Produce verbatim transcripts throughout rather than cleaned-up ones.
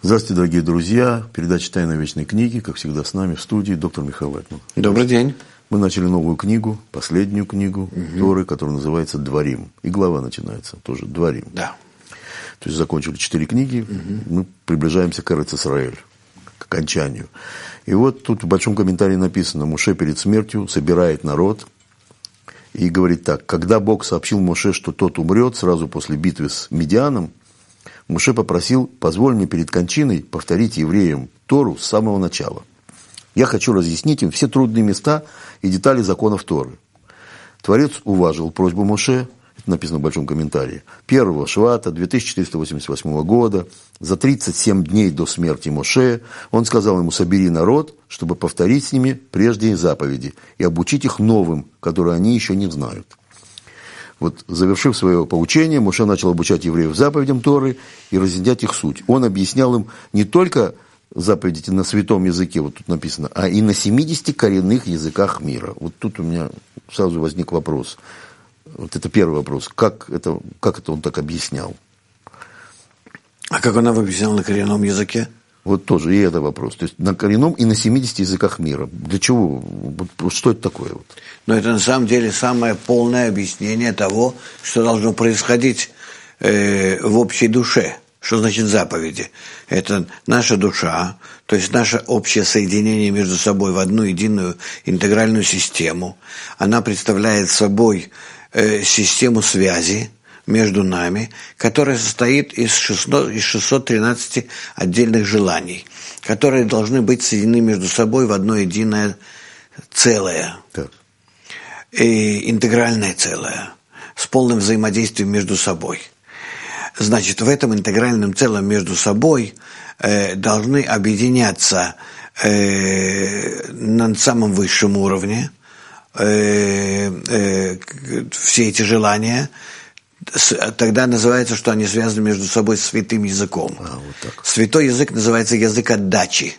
Здравствуйте, дорогие друзья. Передача «Тайна вечной книги», как всегда, с нами в студии доктор Михаил Лайтман. Добрый день. Мы начали новую книгу, последнюю книгу угу. Торы, которая называется «Дворим». И глава начинается тоже «Дворим». Да. То есть закончили четыре книги, угу. мы приближаемся к Эрец Исраэль, к окончанию. И вот тут в большом комментарии написано: Моше перед смертью собирает народ и говорит так: когда Бог сообщил Моше, что тот умрет сразу после битвы с Мидианом, Моше попросил: позволь мне перед кончиной повторить евреям Тору с самого начала. Я хочу разъяснить им все трудные места и детали законов Торы. Творец уважил просьбу Моше, это написано в большом комментарии, первого Швата две тысячи четыреста восемьдесят восьмого года, за тридцать семь дней до смерти Моше, он сказал ему: собери народ, чтобы повторить с ними прежние заповеди и обучить их новым, которые они еще не знают. Вот, завершив свое поучение, Моше начал обучать евреев заповедям Торы и разъяснять их суть. Он объяснял им не только заповеди на святом языке, вот тут написано, а и на семидесяти коренных языках мира. Вот тут у меня сразу возник вопрос. Вот это первый вопрос. Как это, как это он так объяснял? А как он объяснял на коренном языке? Вот тоже и это вопрос. То есть на коренном и на семидесяти языках мира. Для чего? Вот, что это такое? Вот? Но это на самом деле самое полное объяснение того, что должно происходить э, в общей душе. Что значит заповеди? Это наша душа, то есть наше общее соединение между собой в одну единую интегральную систему. Она представляет собой э, систему связи между нами, которая состоит из шестисот тринадцати отдельных желаний, которые должны быть соединены между собой в одно единое целое, так. И интегральное целое, с полным взаимодействием между собой. Значит, в этом интегральном целом между собой э, должны объединяться э, на самом высшем уровне э, э, все эти желания. Тогда называется, что они связаны между собой с святым языком. А, вот так. Святой язык называется язык отдачи.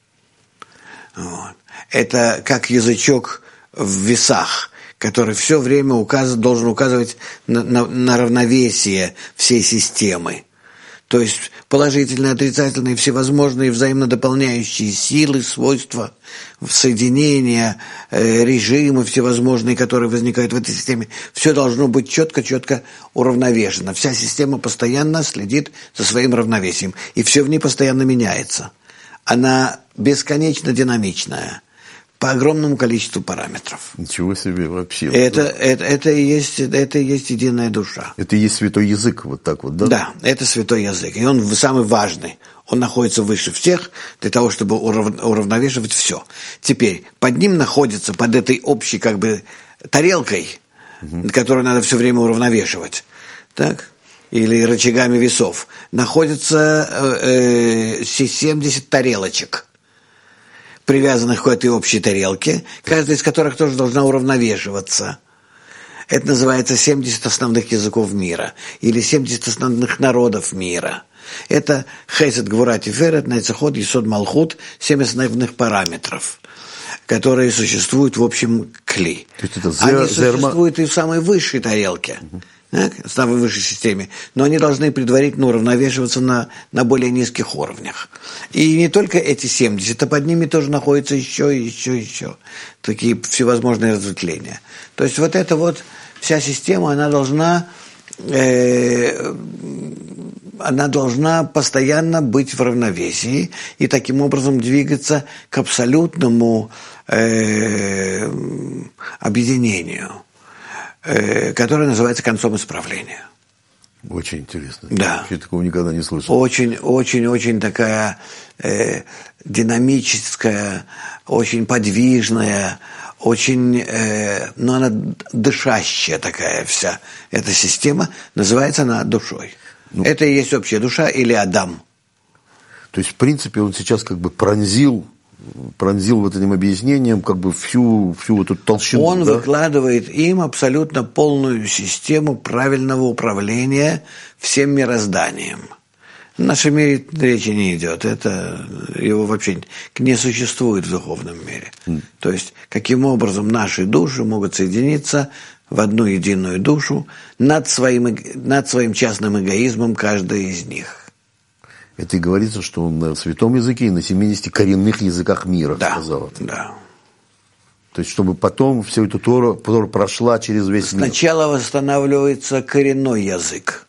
Вот. Это как язычок в весах, который все время указ... должен указывать на, на, на равновесие всей системы. То есть положительные, отрицательные, всевозможные взаимно дополняющие силы, свойства, соединения, э, режимы всевозможные, которые возникают в этой системе, все должно быть четко-четко уравновешено. Вся система постоянно следит за своим равновесием, и все в ней постоянно меняется. Она бесконечно динамичная, по огромному количеству параметров. Ничего себе вообще. Это, это, это, и есть, это и есть единая душа. Это и есть святой язык, вот так вот, да? Да, это святой язык. И он самый важный. Он находится выше всех для того, чтобы урав, уравновешивать все. Теперь, под ним находится, под этой общей как бы тарелкой, угу. которую надо все время уравновешивать, так? Или рычагами весов, находится э, семьдесят тарелочек, привязанных к этой общей тарелке, каждая из которых тоже должна уравновешиваться. Это называется семьдесят основных языков мира, или семьдесят основных народов мира. Это Хесед, Гвура, Тиферет, Нецехот, Есод, Малхут, семь основных параметров, которые существуют в общем кли. Это зер, они существуют зерма... и в самой высшей тарелке. Угу. Так, в самой высшей системе, но они должны предварительно уравновешиваться на, на более низких уровнях. И не только эти семьдесят, а под ними тоже находятся еще и еще и еще такие всевозможные разветвления. То есть вот эта вот вся система, она должна, э, она должна постоянно быть в равновесии и таким образом двигаться к абсолютному э, объединению, которое называется концом исправления. Очень интересно. Да. Я такого никогда не слышал. Очень, очень, очень такая э, динамическая, очень подвижная, очень, э, но она дышащая такая вся эта система, называется она душой. Ну, это и есть общая душа или Адам. То есть, в принципе, он сейчас как бы пронзил пронзил вот этим объяснением как бы всю, всю вот эту толщину. Он да? выкладывает им абсолютно полную систему правильного управления всем мирозданием. В нашем мире речи не идет, это его вообще не существует в духовном мире. Mm. То есть, каким образом наши души могут соединиться в одну единую душу над своим, над своим частным эгоизмом каждой из них. Это и говорится, что он на святом языке и на семидесяти коренных языках мира, да, сказал это. Да. То есть, чтобы потом всю эту Тору, Тору прошла через весь мир. Сначала восстанавливается коренной язык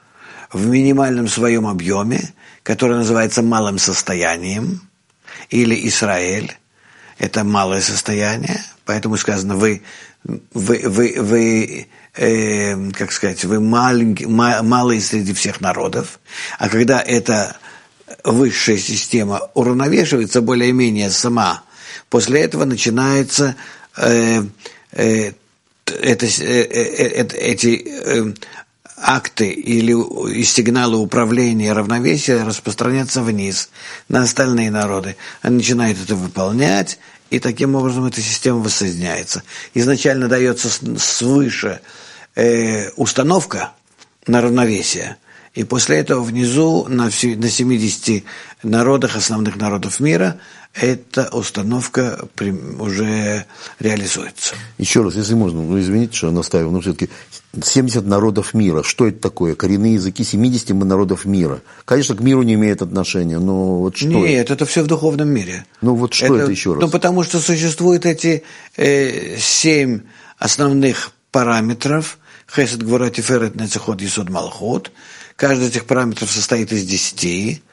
в минимальном своем объеме, который называется малым состоянием, или Исраэль. Это малое состояние, поэтому сказано, вы, вы, вы, вы э, как сказать, вы маленький, малые среди всех народов, а когда эта высшая система уравновешивается более-менее сама, после этого начинается э, э, это, э, э, эти э, акты или сигналы управления равновесия распространяться вниз на остальные народы. Они начинают это выполнять, и таким образом эта система воссоединяется. Изначально дается свыше э, установка на равновесие, и после этого внизу на, все, на семидесяти народах, основных народов мира, эта установка уже реализуется. Еще раз, если можно, ну извините, что я настаиваю, но все-таки семьдесят народов мира. Что это такое? Коренные языки семидесяти народов мира. Конечно, к миру не имеет отношения, но вот что Нет, это? это все в духовном мире. Ну вот что это, это еще раз? Ну потому что существуют эти э, семь основных параметров. Хесед, Гвура, Тиферет, Нецехот, Есод, Малхут. Каждый из этих параметров состоит из десяти.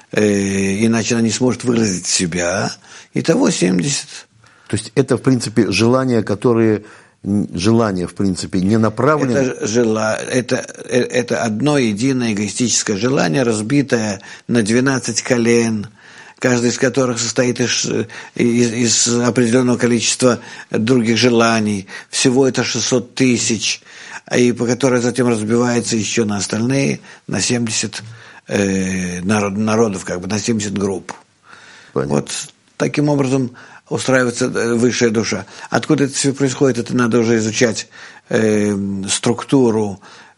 Э, иначе она не сможет выразить себя. Итого семьдесят. То есть это, в принципе, желания, которые... Желание, в принципе, не направлено. Это, жела... это, это одно единое эгоистическое желание, разбитое на двенадцать колен, каждый из которых состоит из, из, из определенного количества других желаний. Всего это шестьсот тысяч, и по которой затем разбивается еще на остальные, на семьдесят э, народ, народов, как бы на семьдесят групп. Понятно. Вот таким образом устраивается высшая душа. Откуда это все происходит, это надо уже изучать э, структуру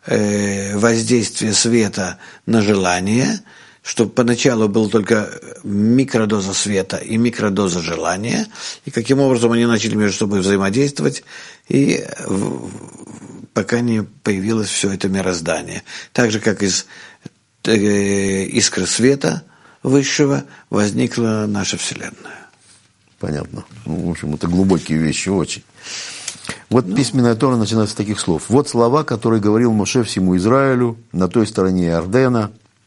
э, воздействия света на желание, чтобы поначалу была только микродоза света и микродоза желания, и каким образом они начали между собой взаимодействовать, и в, пока не появилось все это мироздание. Так же, как из э, искры света высшего возникла наша Вселенная. Понятно. Ну, в общем, это глубокие вещи очень. Вот ну, письменная Тора начинается с таких слов. Вот слова, которые говорил Моше всему Израилю на той стороне Иордена,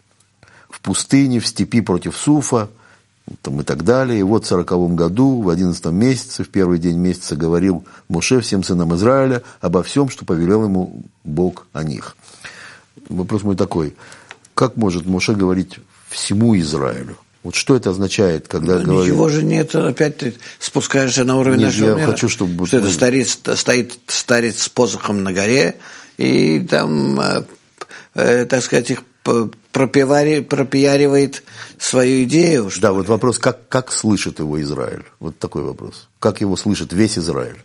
в пустыне, в степи против Суфа, там, и так далее. И вот в сороковом году, в одиннадцатом месяце, в первый день месяца говорил Моше всем сынам Израиля обо всем, что повелел ему Бог о них. Вопрос мой такой. Как может Моше говорить всему Израилю? Вот что это означает, когда да говорит... Ничего же нет, опять ты спускаешься на уровень Нет, нашего я мира. Хочу, чтобы... Что это старец, стоит старец с посохом на горе, и там, э, э, так сказать, их пропиари, пропиаривает свою идею. Что да, ли? Вот вопрос, как, как слышит его Израиль? Вот такой вопрос. Как его слышит весь Израиль?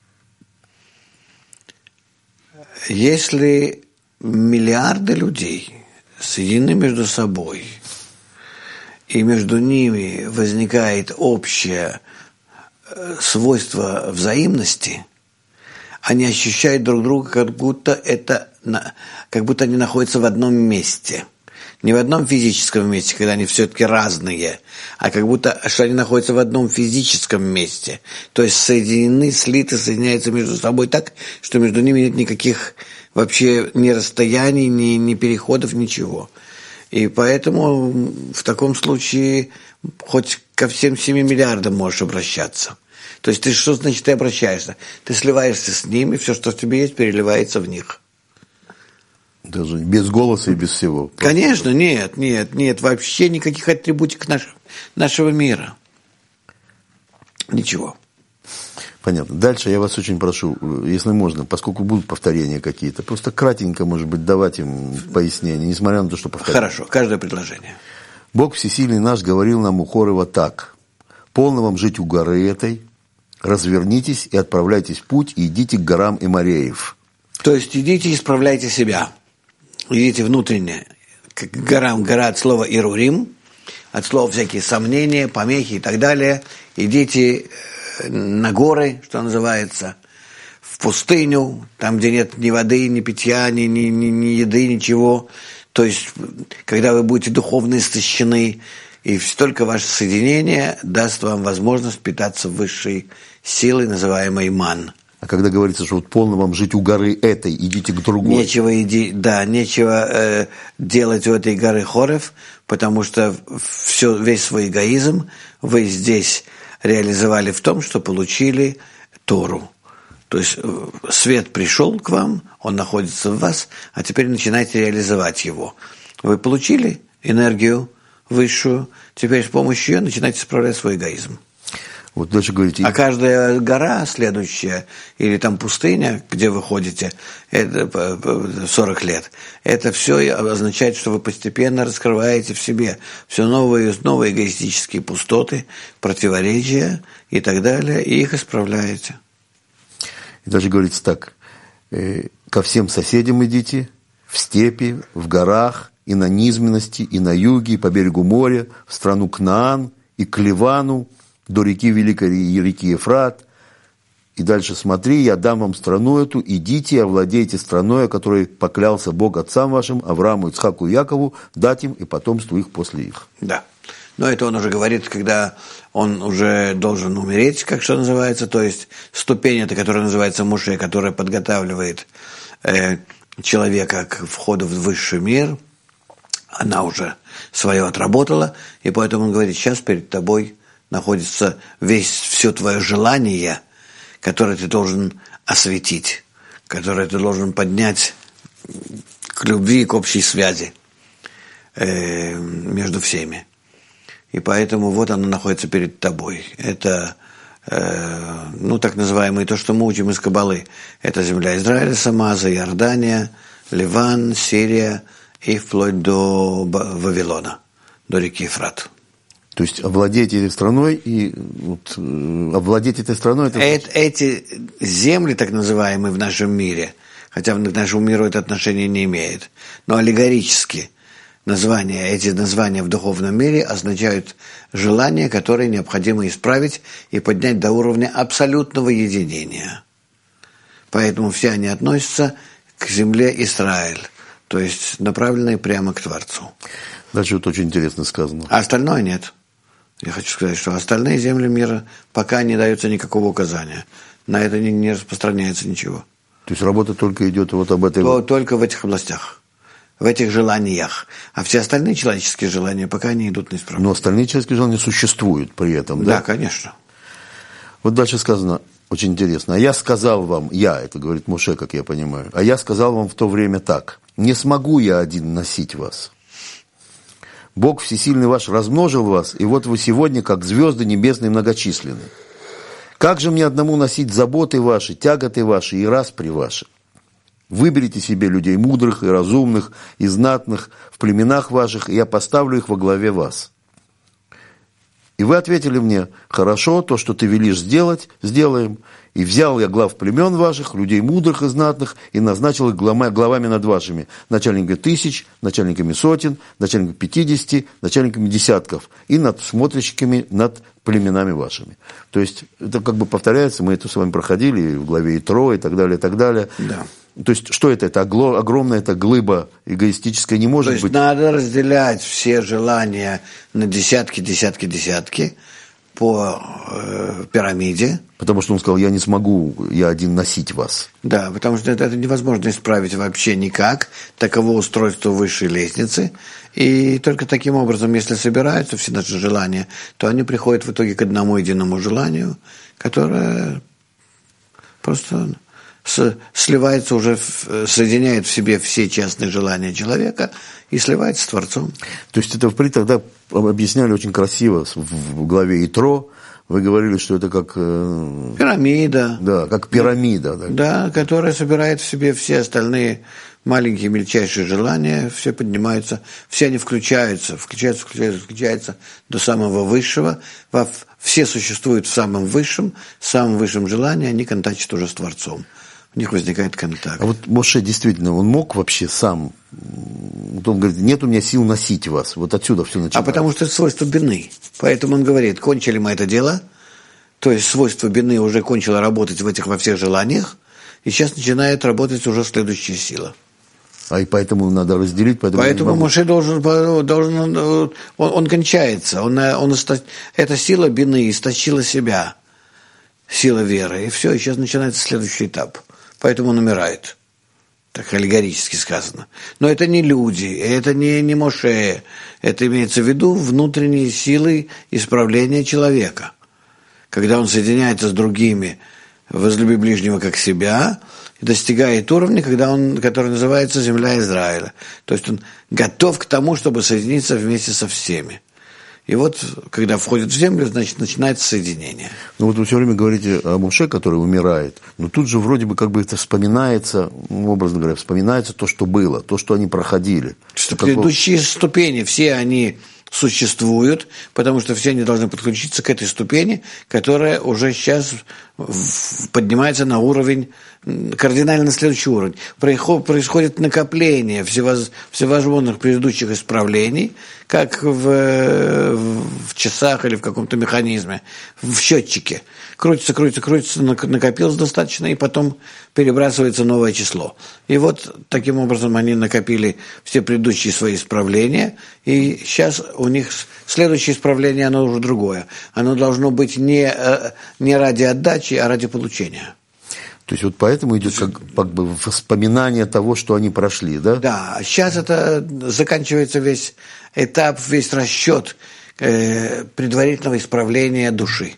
Если миллиарды людей соединены между собой, и между ними возникает общее свойство взаимности, они ощущают друг друга, как будто это, как будто они находятся в одном месте. Не в одном физическом месте, когда они все-таки разные, а как будто, что они находятся в одном физическом месте. То есть соединены, слиты, соединяются между собой так, что между ними нет никаких вообще ни расстояний, ни, ни переходов, ничего. И поэтому в таком случае хоть ко всем семи миллиардам можешь обращаться. То есть ты что значит ты обращаешься? Ты сливаешься с ними, все, что в тебе есть, переливается в них. Даже без голоса и без всего. Конечно, нет, нет, нет, вообще никаких атрибутик нашего, нашего мира. Ничего. Понятно. Дальше я вас очень прошу, если можно, поскольку будут повторения какие-то, просто кратенько, может быть, давать им пояснение, несмотря на то, что повторяют. Хорошо, каждое предложение. Бог Всесильный наш говорил нам у Хорова так. Полно вам жить у горы этой, развернитесь и отправляйтесь в путь, и идите к горам Эмореев. То есть идите и исправляйте себя. Идите внутренне к горам, гора от слова «ирурим», от слова всякие сомнения, помехи и так далее. Идите на горы, что называется, в пустыню, там, где нет ни воды, ни питья, ни, ни, ни, ни еды, ничего. То есть, когда вы будете духовно истощены, и только ваше соединение даст вам возможность питаться высшей силой, называемой ман. А когда говорится, что вот полно вам жить у горы этой, идите к другой. Нечего, иди, да, нечего э, делать у этой горы Хорев, потому что все, весь свой эгоизм вы здесь реализовали в том, что получили Тору. То есть свет пришел к вам, он находится в вас, а теперь начинайте реализовать его. Вы получили энергию высшую, теперь с помощью ее начинайте справлять свой эгоизм. Вот дальше говорите. А каждая гора следующая, или там пустыня, где вы ходите, это сорок лет, это все означает, что вы постепенно раскрываете в себе все новые, новые эгоистические пустоты, противоречия и так далее, и их исправляете. И даже говорится так, э, ко всем соседям идите, в степи, в горах, и на низменности, и на юге, и по берегу моря, в страну Кнаан, и к Ливану, до реки Великой реки Ефрат. И дальше смотри, я дам вам страну эту, идите и овладейте страной, о которой поклялся Бог отцам вашим, Аврааму, Ицхаку и Якову, дать им и потомству их после их. Да. Но это он уже говорит, когда он уже должен умереть, как что называется, то есть ступень, это, которая называется Моше, которая подготавливает э, человека к входу в высший мир, она уже свое отработала, и поэтому он говорит, сейчас перед тобой находится весь, все твое желание, которое ты должен осветить, которое ты должен поднять к любви, к общей связи э, между всеми. И поэтому вот оно находится перед тобой. Это, э, ну, так называемое, то, что мы учим из Каббалы. Это земля Израиля сама, за Иордания, Ливан, Сирия и вплоть до Вавилона, до реки Ефрат. То есть овладеть этой страной и вот, овладеть этой страной это... Э- эти земли, так называемые в нашем мире, хотя к нашему миру это отношение не имеет, но аллегорически названия, эти названия в духовном мире означают желания, которые необходимо исправить и поднять до уровня абсолютного единения. Поэтому все они относятся к земле Израиль, то есть направленные прямо к Творцу. Дальше вот очень интересно сказано. А остальное нет. Я хочу сказать, что остальные земли мира пока не дается никакого указания. На это не, не распространяется ничего. То есть работа только идет вот об этой... То, только в этих областях, в этих желаниях. А все остальные человеческие желания пока не идут на исправление. Но остальные человеческие желания существуют при этом, да? Да, конечно. Вот дальше сказано, очень интересно. А я сказал вам, я, это говорит Моше, как я понимаю, а я сказал вам в то время так, не смогу я один носить вас. Бог всесильный ваш размножил вас, и вот вы сегодня, как звезды небесные, многочисленны. Как же мне одному носить заботы ваши, тяготы ваши и распри ваши? Выберите себе людей мудрых и разумных, и знатных в племенах ваших, и я поставлю их во главе вас. И вы ответили мне, хорошо, то, что ты велишь сделать, сделаем. И взял я глав племен ваших, людей мудрых и знатных, и назначил их главами над вашими, начальниками тысяч, начальниками сотен, начальниками пятидесяти, начальниками десятков, и над смотрщиками над племенами вашими. То есть, это как бы повторяется, мы это с вами проходили в главе Итро и так далее, и так далее. Да. То есть, что это? Это огромная эта глыба эгоистическая не может быть. То есть, быть... надо разделять все желания на десятки, десятки, десятки по э, пирамиде. Потому что он сказал, я не смогу, я один носить вас. Да, потому что это, это невозможно исправить вообще никак. Таково устройство высшей лестницы. И только таким образом, если собираются все наши желания, то они приходят в итоге к одному единому желанию, которое просто... сливается уже, соединяет в себе все частные желания человека и сливается с Творцом. То есть это впредь тогда объясняли очень красиво в главе Итро. Вы говорили, что это как... Пирамида. Да, как пирамида. Да, да, которая собирает в себе все остальные маленькие, мельчайшие желания, все поднимаются, все они включаются, включаются, включаются, включаются до самого высшего. Все существуют в самом высшем, в самом высшем желании, они контактируют уже с Творцом. У них возникает контакт. А вот Моше действительно, он мог вообще сам, вот он говорит, нет у меня сил носить вас, вот отсюда все начинается. А потому что это свойство бины. Поэтому он говорит, кончили мы это дело, то есть свойство бины уже кончило работать в этих во всех желаниях, и сейчас начинает работать уже следующая сила. А и поэтому надо разделить. Поэтому, поэтому Моше должен, должен он, он кончается. Он, он, эта сила бины истощила себя, сила веры. И все, и сейчас начинается следующий этап. Поэтому он умирает. Так аллегорически сказано. Но это не люди, это не, не Моше. Это имеется в виду внутренние силы исправления человека. Когда он соединяется с другими, возлюби ближнего как себя, и достигает уровня, когда он, который называется земля Израиля. То есть он готов к тому, чтобы соединиться вместе со всеми. И вот, когда входит в землю, значит, начинается соединение. Ну вот вы все время говорите о Моше, который умирает, но тут же вроде бы как бы это вспоминается, ну, образно говоря, вспоминается то, что было, то, что они проходили. Что предыдущие какого... ступени, все они существуют, потому что все они должны подключиться к этой ступени, которая уже сейчас поднимается на уровень, кардинально следующий уровень. Происходит накопление всевозможных предыдущих исправлений, как в, в часах или в каком-то механизме, в счетчике. Крутится, крутится, крутится, накопилось достаточно, и потом перебрасывается новое число. И вот таким образом они накопили все предыдущие свои исправления, и сейчас у них следующее исправление, оно уже другое. Оно должно быть не, не ради отдачи, а ради получения. То есть вот поэтому идет как, как бы воспоминание того, что они прошли, да? Да, сейчас это заканчивается весь этап, весь расчет э, предварительного исправления души.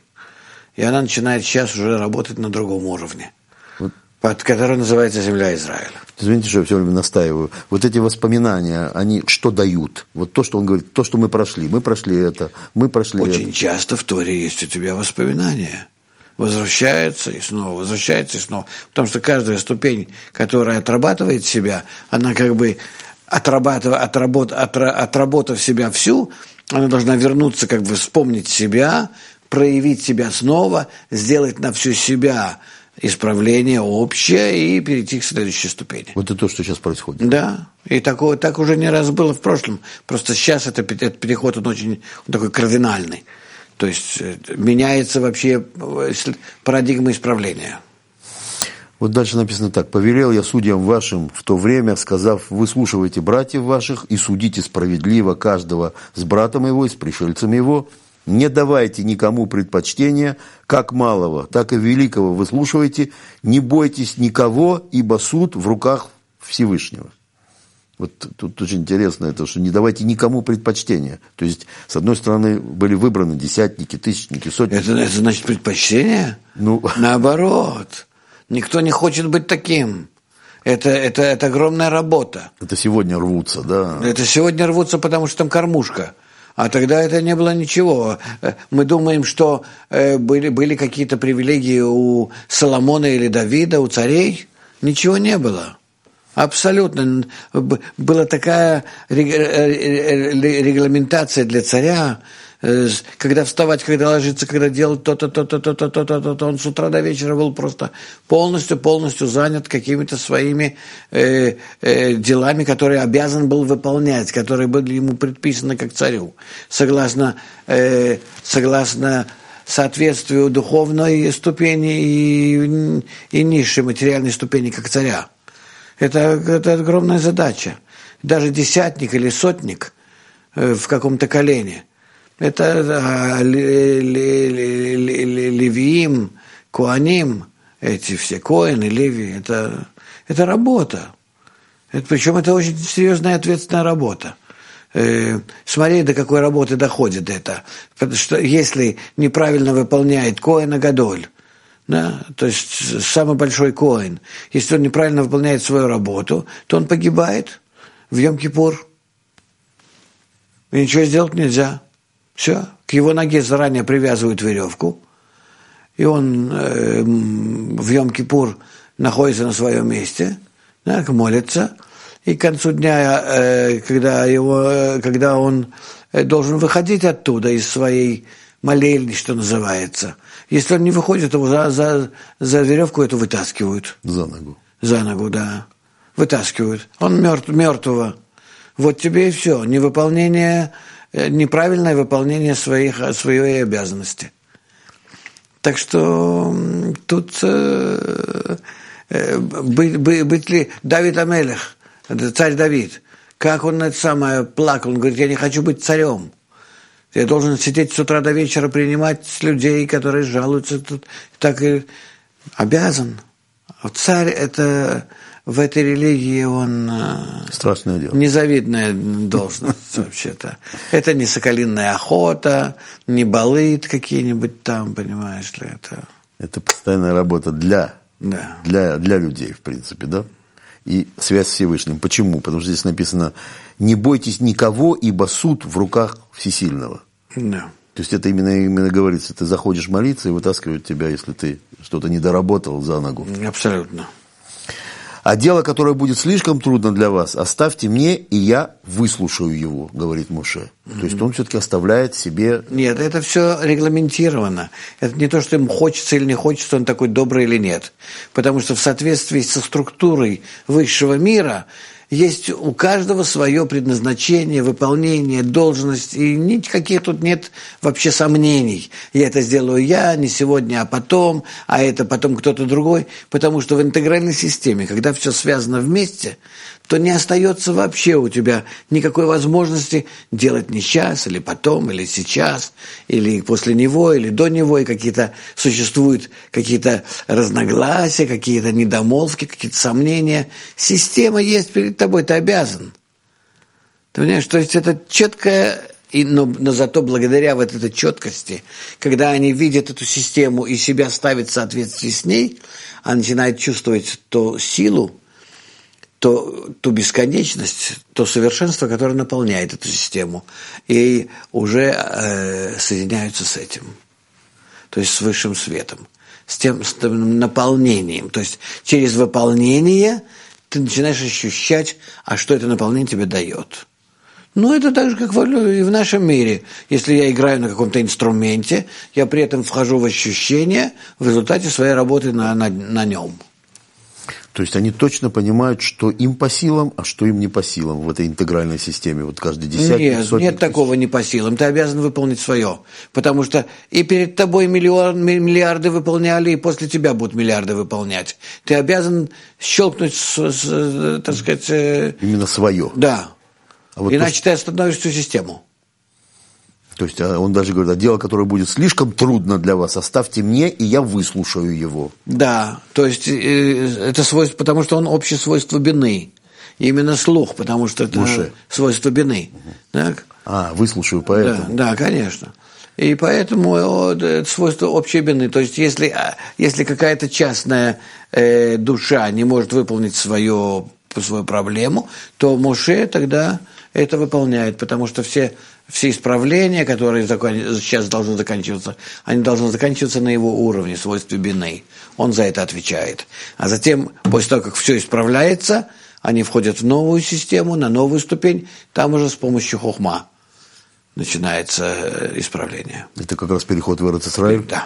И она начинает сейчас уже работать на другом уровне, вот. Под который называется земля Израиля. Извините, что я все время настаиваю. Вот эти воспоминания, они что дают? Вот то, что он говорит, то, что мы прошли. Мы прошли это, мы прошли Очень это. часто в Торе есть у тебя воспоминания. Возвращается и снова, возвращается и снова. Потому что каждая ступень, которая отрабатывает себя, она как бы, отрабатывая, отработ, отра, отработав себя всю, она должна вернуться, как бы вспомнить себя, проявить себя снова, сделать на всю себя исправление общее и перейти к следующей ступени. Вот это то, что сейчас происходит. Да, и такое, так уже не раз было в прошлом. Просто сейчас это, этот переход, он очень он такой кардинальный. То есть меняется вообще парадигма исправления. Вот дальше написано так. «Повелел я судьям вашим в то время, сказав, выслушивайте братьев ваших и судите справедливо каждого с братом его и с пришельцем его. Не давайте никому предпочтения, как малого, так и великого выслушивайте. Не бойтесь никого, ибо суд в руках Всевышнего». Вот тут очень интересно это, что не давайте никому предпочтения. То есть, с одной стороны, были выбраны десятники, тысячники, сотники. Это, это значит предпочтение? Ну... Наоборот. Никто не хочет быть таким. Это, это, это огромная работа. Это сегодня рвутся, да? Это сегодня рвутся, потому что там кормушка. А тогда это не было ничего. Мы думаем, что были, были какие-то привилегии у Соломона или Давида, у царей. Ничего не было. Абсолютно. Была такая регламентация для царя, когда вставать, когда ложиться, когда делать то-то, то-то, то-то, то-то, то-то. Он с утра до вечера был просто полностью, полностью занят какими-то своими э, э, делами, которые обязан был выполнять, которые были ему предписаны как царю, согласно, э, согласно соответствию духовной ступени и, и низшей материальной ступени как царя. Это, это огромная задача. Даже десятник или сотник э, в каком-то колене. Это а, левиим, коаним, эти все коины, леви, это, это работа. Это, причем это очень серьезная и ответственная работа. Э, смотри, до какой работы доходит это. Потому что если неправильно выполняет коэн агадоль, да, то есть самый большой коэн, если он неправильно выполняет свою работу, то он погибает в Йом-Кипур. И ничего сделать нельзя. Все, к его ноге заранее привязывают веревку, и он э, в Йом-Кипур находится на своем месте, да, молится, и к концу дня, э, когда, его, когда он должен выходить оттуда, из своей молельни, что называется, если он не выходит, его за, за, за веревку эту вытаскивают. За ногу. За ногу, да. Вытаскивают. Он мертв, мертвого. Вот тебе и все. Невыполнение... неправильное выполнение своих, своей обязанности. Так что тут э, э, быть, быть ли Давид Амелех, Это царь Давид. Как он это самое плакал, он говорит, я не хочу быть царем. Я должен сидеть с утра до вечера, принимать людей, которые жалуются. Тут, так и обязан. Царь это в этой религии он... Страшное дело. Незавидная должность вообще-то. Это не соколиная охота, не балыт какие-нибудь там, понимаешь ли. Это, это постоянная работа для, да. для, для людей, в принципе, да? И связь с Всевышним. Почему? Потому что здесь написано, не бойтесь никого, ибо суд в руках Всесильного. Да. То есть это именно, именно говорится, ты заходишь молиться и вытаскивают тебя, если ты что-то не доработал, за ногу. Абсолютно. А дело, которое будет слишком трудно для вас, оставьте мне, и я выслушаю его, говорит Моше. Mm-hmm. То есть он все-таки оставляет себе... Нет, это все регламентировано. Это не то, что ему хочется или не хочется, он такой добрый или нет. Потому что в соответствии со структурой высшего мира есть у каждого свое предназначение, выполнение, должность, и никаких тут нет вообще сомнений. Я это сделаю я, не сегодня, а потом, а это потом кто-то другой. Потому что в интегральной системе, когда все связано вместе, то не остается вообще у тебя никакой возможности делать не сейчас, или потом, или сейчас, или после него, или до него, и какие-то существуют какие-то разногласия, какие-то недомолвки, какие-то сомнения. Система есть перед тобой, ты обязан. Ты понимаешь, то есть это четкое, и, но, но зато благодаря вот этой четкости, когда они видят эту систему и себя ставят в соответствии с ней, они начинают чувствовать ту силу, то, ту бесконечность, то совершенство, которое наполняет эту систему, и уже э, соединяются с этим, то есть с высшим светом, с тем, с тем наполнением. То есть через выполнение ты начинаешь ощущать, а что это наполнение тебе дает. Ну, это так же, как и в нашем мире. Если я играю на каком-то инструменте, я при этом вхожу в ощущение в результате своей работы на, на, на нем. То есть они точно понимают, что им по силам, а что им не по силам в этой интегральной системе. Вот каждый десятник, Нет, сотник, нет такого не по силам. Ты обязан выполнить свое. Потому что и перед тобой миллион, миллиарды выполняли, и после тебя будут миллиарды выполнять. Ты обязан щелкнуть, с, с, так сказать... Именно свое. Да. А вот иначе то, ты остановишь всю систему. То есть он даже говорит, а дело, которое будет слишком трудно для вас, оставьте мне, и я выслушаю его. Да, то есть это свойство, потому что он общее свойство бины. Именно слух, потому что это Муше. Свойство бины. Угу. Так? А, выслушаю поэтому. Да, да, конечно. И поэтому это свойство общей бины. То есть если, если какая-то частная э, душа не может выполнить свою, свою проблему, то Моше тогда это выполняет, потому что все... Все исправления, которые сейчас должны заканчиваться, они должны заканчиваться на его уровне, свойстве бины. Он за это отвечает. А затем, после того, как все исправляется, они входят в новую систему, на новую ступень, там уже с помощью хохма начинается исправление. Это как раз переход в Эрец-Исраэль? Да.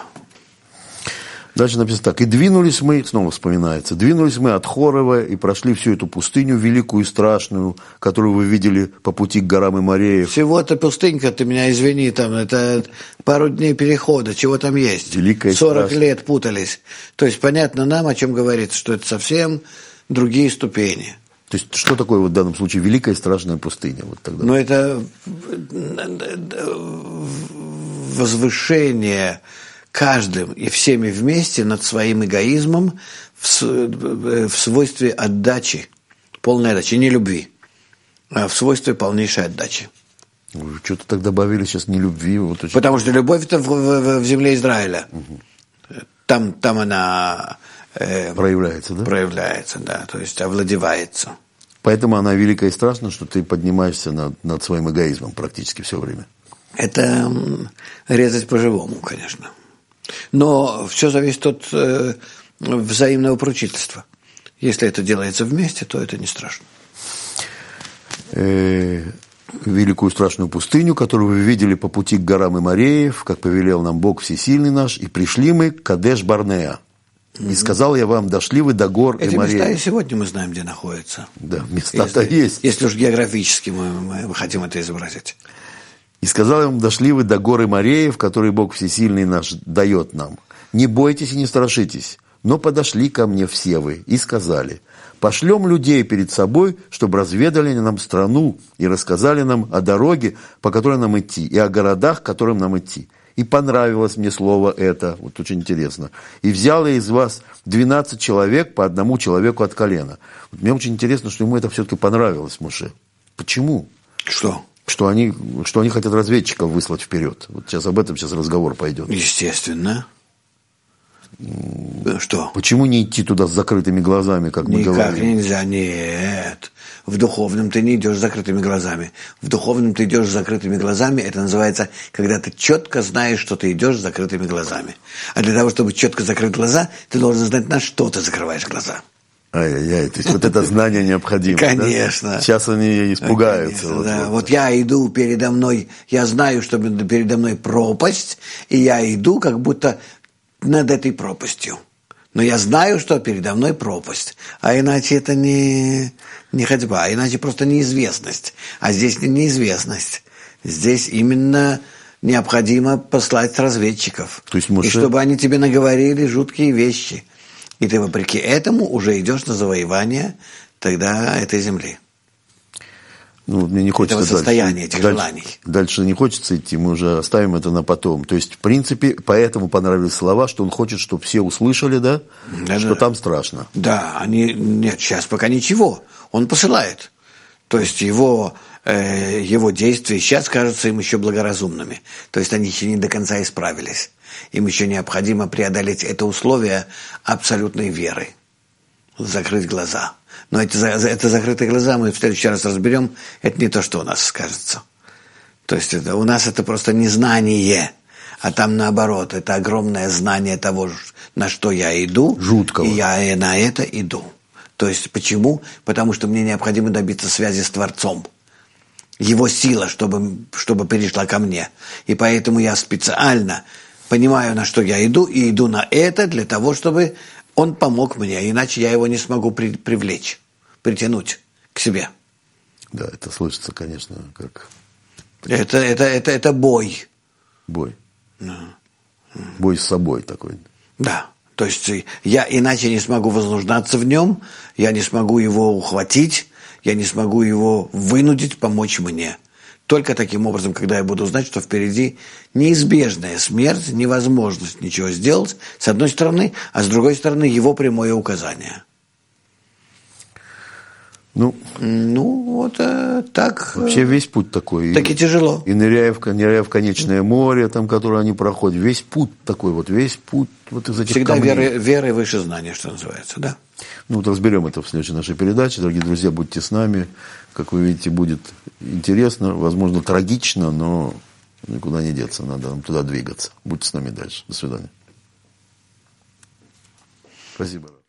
Дальше написано так. «И двинулись мы», снова вспоминается, «двинулись мы от Хорова и прошли всю эту пустыню великую и страшную, которую вы видели по пути к горам Имареев». Всего-то пустынька, ты меня извини, там, это пару дней перехода, чего там есть? Великая и сорок страшная. лет путались. То есть понятно нам, о чем говорится, что это совсем другие ступени. То есть что такое вот в данном случае великая и страшная пустыня? Вот тогда? Ну, это возвышение каждым и всеми вместе над своим эгоизмом в, в свойстве отдачи, полной отдачи, не любви, а в свойстве полнейшей отдачи. Вы что-то так добавили сейчас не любви. Вот очень... Потому что любовь это в, в, в земле Израиля. Угу. Там, там она э, проявляется, да? Проявляется, да, то есть овладевается. Поэтому она великая и страшная, что ты поднимаешься над, над своим эгоизмом практически все время. Это резать по-живому, конечно. Но все зависит от э, взаимного поручительства. Если это делается вместе, то это не страшно. Э, великую страшную пустыню, которую вы видели по пути к горам Имареев, как повелел нам Бог Всесильный наш, и пришли мы к Кадеш-Барнеа. И mm-hmm. сказал я вам, дошли вы до гор Эти Имареев. Эти места и сегодня мы знаем, где находятся. Да, места-то если, есть. Если уж географически мы, мы хотим это изобразить. И сказал им, дошли вы до горы Имареев, которые Бог Всесильный наш дает нам. Не бойтесь и не страшитесь. Но подошли ко мне все вы и сказали: пошлем людей перед собой, чтобы разведали нам страну и рассказали нам о дороге, по которой нам идти, и о городах, к которым нам идти. И понравилось мне слово это, вот очень интересно. И взял я из вас двенадцать человек, по одному человеку от колена. Вот мне очень интересно, что ему это все-таки понравилось, Моше. Почему? Что? Что они, что они хотят разведчиков выслать вперед. Вот сейчас об этом сейчас разговор пойдет. Естественно. Что? Почему не идти туда с закрытыми глазами, как мы Никак говорим? Никак нельзя, нет. В духовном ты не идешь с закрытыми глазами. В духовном ты идешь с закрытыми глазами. Это называется, когда ты четко знаешь, что ты идешь с закрытыми глазами. А для того, чтобы четко закрыть глаза, ты должен знать, на что ты закрываешь глаза. Ай-яй-яй, то есть вот это знание необходимо. Конечно. Да? Сейчас они испугаются. Конечно, вот, да. вот. вот я иду передо мной, я знаю, что передо мной пропасть, и я иду как будто над этой пропастью. Но я знаю, что передо мной пропасть. А иначе это не, не ходьба, иначе просто неизвестность. А здесь не неизвестность. Здесь именно необходимо послать разведчиков. То есть, Моше... И чтобы они тебе наговорили жуткие вещи. И ты вопреки этому уже идешь на завоевание тогда этой земли. Ну, мне не хочется этого состояния, дальше, этих дальше, желаний. Дальше не хочется идти, мы уже оставим это на потом. То есть, в принципе, поэтому понравились слова, что он хочет, чтобы все услышали, да, да что да. там страшно. Да, они, нет, сейчас пока ничего. Он посылает. То есть его, э, его действия сейчас кажутся им еще благоразумными. То есть они еще не до конца исправились. Им еще необходимо преодолеть это условие абсолютной веры. Закрыть глаза. Но эти, это закрытые глаза мы в следующий раз разберем. Это не то, что у нас скажется. То есть это, у нас это просто незнание. А там наоборот, это огромное знание того, на что я иду. Жуткого. И я на это иду. То есть почему? Потому что мне необходимо добиться связи с Творцом. Его сила, чтобы, чтобы перешла ко мне. И поэтому я специально понимаю, на что я иду, и иду на это для того, чтобы он помог мне. Иначе я его не смогу при, привлечь, притянуть к себе. Да, это слышится, конечно, как... Это, это, это, это бой. Бой. Да. Бой с собой такой. Да. То есть я иначе не смогу вознуждаться в нем, я не смогу его ухватить, я не смогу его вынудить помочь мне. Только таким образом, когда я буду знать, что впереди неизбежная смерть, невозможность ничего сделать, с одной стороны, а с другой стороны его прямое указание. Ну, ну вот э, так. Вообще весь путь такой. Так и, и тяжело. И ныряя в, ныряя в конечное море, там, которое они проходят, весь путь такой, вот весь путь вот из этих Всегда камней. верой, верой выше знания, что называется, да? Ну вот разберем это в следующей нашей передаче. Дорогие друзья, будьте с нами. Как вы видите, будет интересно, возможно, трагично, но никуда не деться, надо нам туда двигаться. Будьте с нами дальше. До свидания. Спасибо.